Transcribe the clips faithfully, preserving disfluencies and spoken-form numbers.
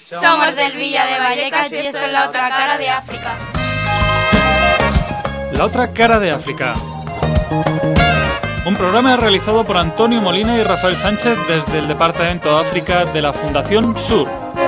Somos del Villa de Vallecas y esto es La Otra Cara de África. La Otra Cara de África. Un programa realizado por Antonio Molina y Rafael Sánchez desde el Departamento África de la Fundación Sur.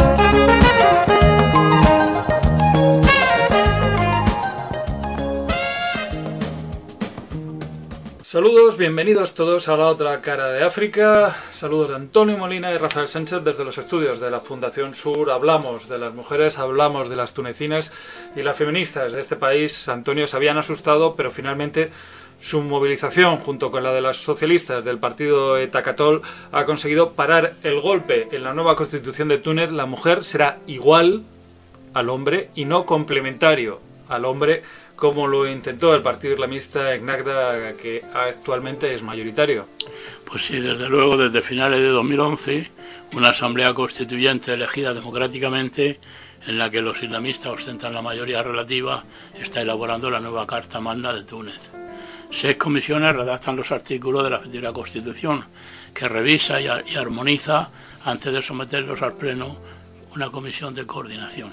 Saludos, bienvenidos todos a La Otra Cara de África. Saludos de Antonio Molina y Rafael Sánchez desde los estudios de la Fundación Sur. Hablamos de las mujeres, hablamos de las tunecinas y las feministas de este país. Antonio, se habían asustado, pero finalmente su movilización, junto con la de las socialistas del partido Etacatol, ha conseguido parar el golpe. En la nueva constitución de Túnez, la mujer será igual al hombre y no complementario al hombre, como lo intentó el partido islamista Ennahda, que actualmente es mayoritario. Pues sí, desde luego, desde finales de dos mil once, una asamblea constituyente elegida democráticamente, en la que los islamistas ostentan la mayoría relativa, está elaborando la nueva Carta Magna de Túnez. Seis comisiones redactan los artículos de la futura Constitución, que revisa y, y armoniza antes de someterlos al Pleno una comisión de coordinación.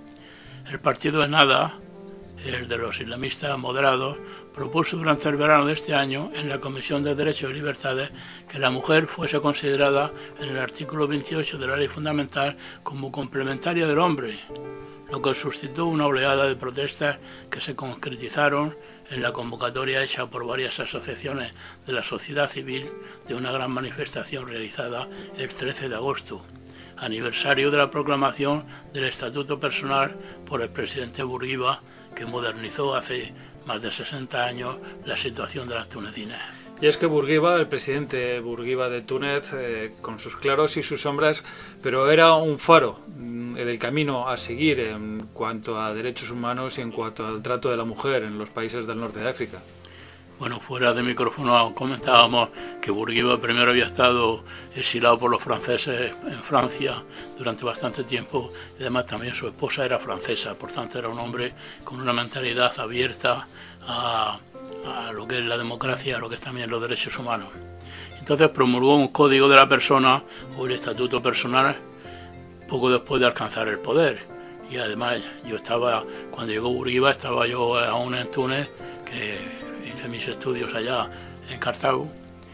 El partido Ennahda, el de los islamistas moderados, propuso durante el verano de este año en la Comisión de Derechos y Libertades que la mujer fuese considerada en el artículo veintiocho de la Ley Fundamental como complementaria del hombre, lo que suscitó una oleada de protestas que se concretizaron en la convocatoria hecha por varias asociaciones de la sociedad civil de una gran manifestación realizada el trece de agosto, aniversario de la proclamación del Estatuto Personal por el presidente Bourguiba, que modernizó hace más de sesenta años la situación de las tunecinas. Y es que Bourguiba, el presidente Bourguiba de Túnez, eh, con sus claros y sus sombras, pero era un faro mm, del camino a seguir en cuanto a derechos humanos y en cuanto al trato de la mujer en los países del norte de África. Bueno, fuera de micrófono comentábamos que Bourguiba primero había estado exilado por los franceses en Francia durante bastante tiempo, y además también su esposa era francesa, por tanto era un hombre con una mentalidad abierta a, a lo que es la democracia, a lo que es también los derechos humanos. Entonces promulgó un código de la persona, o el estatuto personal, poco después de alcanzar el poder. Y además yo estaba, cuando llegó Bourguiba, estaba yo aún en Túnez, que hice mis estudios allá en Cartago,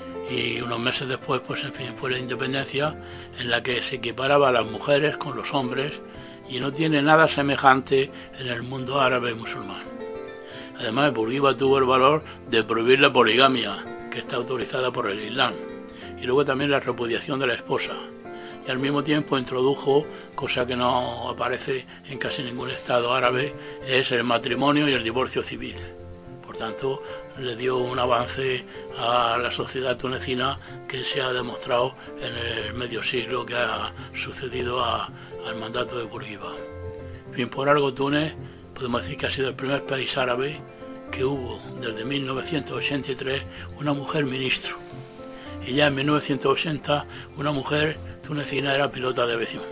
y unos meses después, pues en fin, fue la independencia, en la que se equiparaba a las mujeres con los hombres, y no tiene nada semejante en el mundo árabe y musulmán. Además, Bourguiba tuvo el valor de prohibir la poligamia, que está autorizada por el Islam, y luego también la repudiación de la esposa, y al mismo tiempo introdujo, cosa que no aparece en casi ningún estado árabe, es el matrimonio y el divorcio civil. Por tanto, le dio un avance a la sociedad tunecina que se ha demostrado en el medio siglo que ha sucedido a, al mandato de Bourguiba. En fin, por algo Túnez podemos decir que ha sido el primer país árabe que hubo desde mil novecientos ochenta y tres una mujer ministro. Y ya en mil novecientos ochenta una mujer tunecina era pilota de aviación.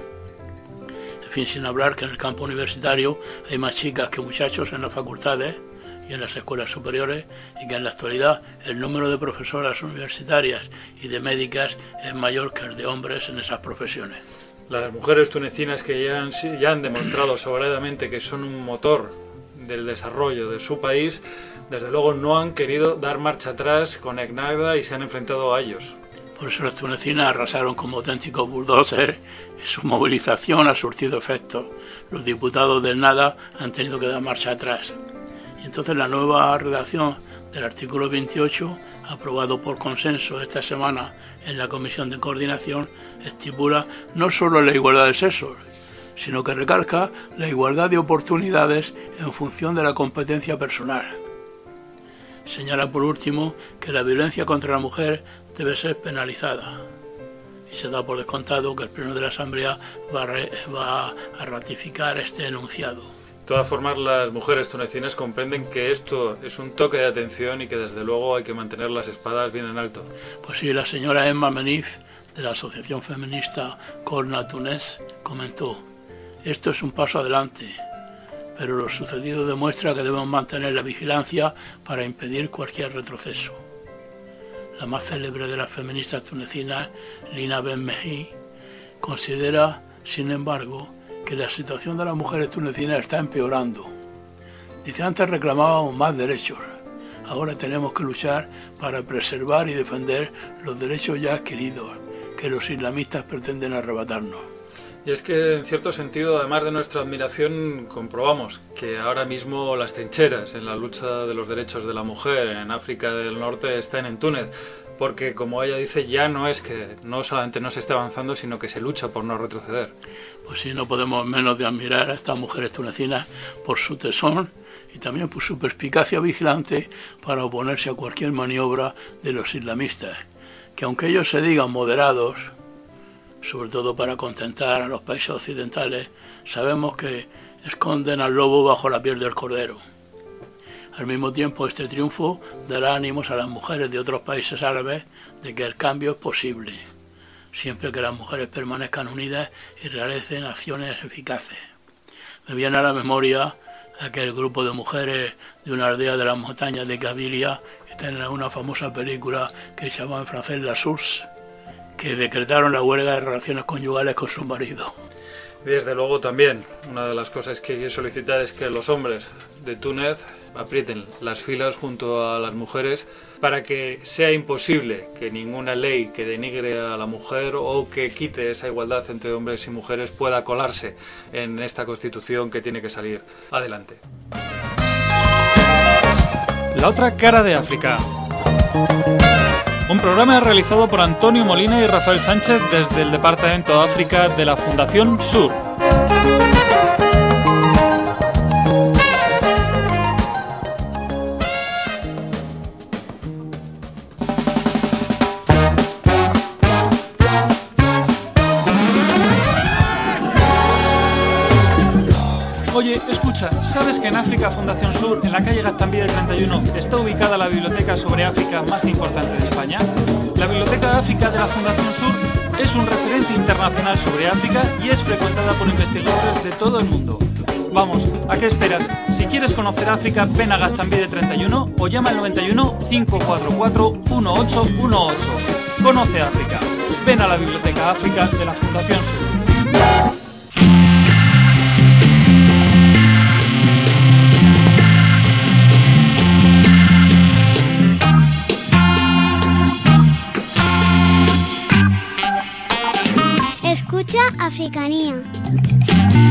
En fin, sin hablar que en el campo universitario hay más chicas que muchachos en las facultades y en las escuelas superiores, y que en la actualidad el número de profesoras universitarias y de médicas es mayor que el de hombres en esas profesiones. Las mujeres tunecinas que ya han, ya han demostrado sobradamente que son un motor del desarrollo de su país, desde luego no han querido dar marcha atrás con Ennahda y se han enfrentado a ellos. Por eso las tunecinas arrasaron como auténticos bulldozers, y su movilización ha surtido efecto. Los diputados del Ennahda han tenido que dar marcha atrás. Y entonces la nueva redacción del artículo veintiocho, aprobado por consenso esta semana en la Comisión de Coordinación, estipula no solo la igualdad de sexos, sino que recalca la igualdad de oportunidades en función de la competencia personal. Señala por último que la violencia contra la mujer debe ser penalizada. Y se da por descontado que el Pleno de la Asamblea va a, re, va a ratificar este enunciado. De todas formas, las mujeres tunecinas comprenden que esto es un toque de atención y que desde luego hay que mantener las espadas bien en alto. Pues sí, la señora Emma Menif, de la asociación feminista Corna Túnez, comentó: esto es un paso adelante, pero lo sucedido demuestra que debemos mantener la vigilancia para impedir cualquier retroceso. La más célebre de las feministas tunecinas, Lina Ben Mehi, considera, sin embargo, que la situación de las mujeres tunecinas está empeorando. Dice, antes reclamábamos más derechos, ahora tenemos que luchar para preservar y defender los derechos ya adquiridos, que los islamistas pretenden arrebatarnos. Y es que, en cierto sentido, además de nuestra admiración, comprobamos que ahora mismo las trincheras en la lucha de los derechos de la mujer en África del Norte están en Túnez, porque, como ella dice, ya no es que no solamente no se esté avanzando, sino que se lucha por no retroceder. Pues sí, no podemos menos de admirar a estas mujeres tunecinas por su tesón y también por su perspicacia vigilante para oponerse a cualquier maniobra de los islamistas, que aunque ellos se digan moderados, sobre todo para contentar a los países occidentales, sabemos que esconden al lobo bajo la piel del cordero. Al mismo tiempo, este triunfo dará ánimos a las mujeres de otros países árabes de que el cambio es posible, siempre que las mujeres permanezcan unidas y realicen acciones eficaces. Me viene a la memoria aquel grupo de mujeres de una aldea de las montañas de Kabylia, que está en una famosa película que se llama en francés La Source, que decretaron la huelga de relaciones conyugales con su marido. Desde luego también, una de las cosas que hay que solicitar es que los hombres de Túnez aprieten las filas junto a las mujeres para que sea imposible que ninguna ley que denigre a la mujer o que quite esa igualdad entre hombres y mujeres pueda colarse en esta Constitución que tiene que salir adelante. La otra cara de África. Un programa realizado por Antonio Molina y Rafael Sánchez desde el Departamento de África de la Fundación Sur. Oye, escucha, ¿sabes que en África Fundación Sur, en la calle Gaztambide treinta y uno, está ubicada la biblioteca sobre África más importante de España? La Biblioteca de África de la Fundación Sur es un referente internacional sobre África y es frecuentada por investigadores de todo el mundo. Vamos, ¿a qué esperas? Si quieres conocer África, ven a Gaztambide treinta y uno o llama al noventa y uno, cinco cuatro cuatro, uno ocho uno ocho. Conoce África. Ven a la Biblioteca África de la Fundación Sur. Escucha Africanía.